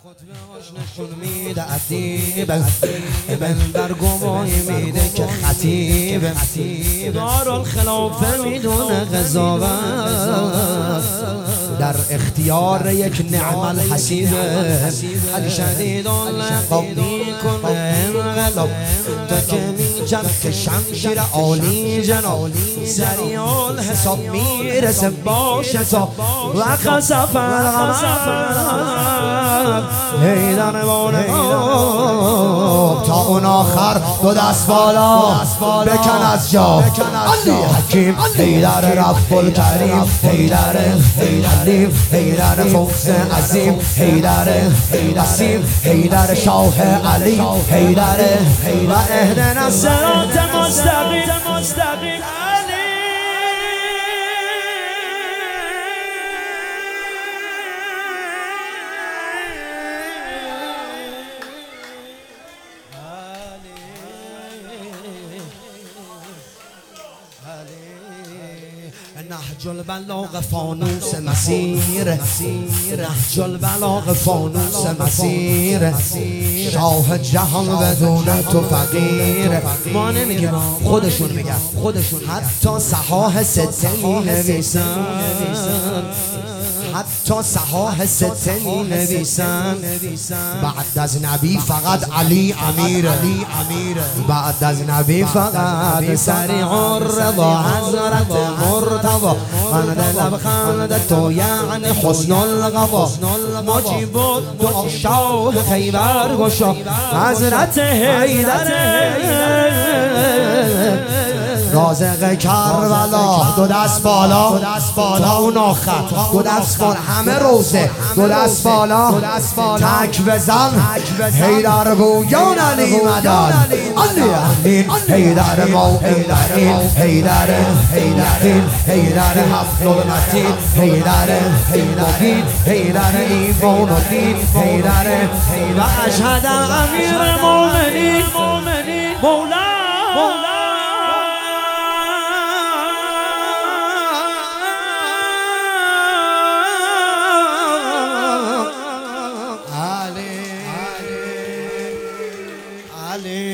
خطبه‌هاش نشون میده عتیبه ابن در گواهی میده که خطیبه دارالخلافه میدونه قضاوت در اختیار یک نعم الحسیبه علی شدید اللقب میکنه انقلاب تا که میجد که شمشیر عالی جناب سریع الحساب میرسه با شتاب و خسف هیدر تا اون آخر دو دست بالا بکن از جا علی حکیم هیدر رب الکریم هیدر حلیم هیدر فوز عظیم هیدر نسیم هیدر شاه علی هیدر و اهدنا الصراط المستقیم نهج البلاغ فانوس مسیر نهج البلاغ فانوس مسیر شاه جهان بدون تو فقیر ما نمیگیم خودشون میگن حتی صحاح سته می نویسن حتی صحاح سته می نویسن بعد از نبی فقط علی امیر بعد از نبی فقط سریع الرضا حضرت مرتضی خند لب خند تو یعنی حسن القضا مجیب الدعا شاه خیبر گشا حضرت حیدر رازق کربلا دو دست بالا تا اون آخر دو دست بالا همه روزه دو دست بالا تک بزن هیدر گویان علی مدد علی امین هیدر موعظین هیدر هیدر هفت المتین هیدر مبین هیدر ایمان و دین هیدر و اشهد امیر المؤمنین مولا Ali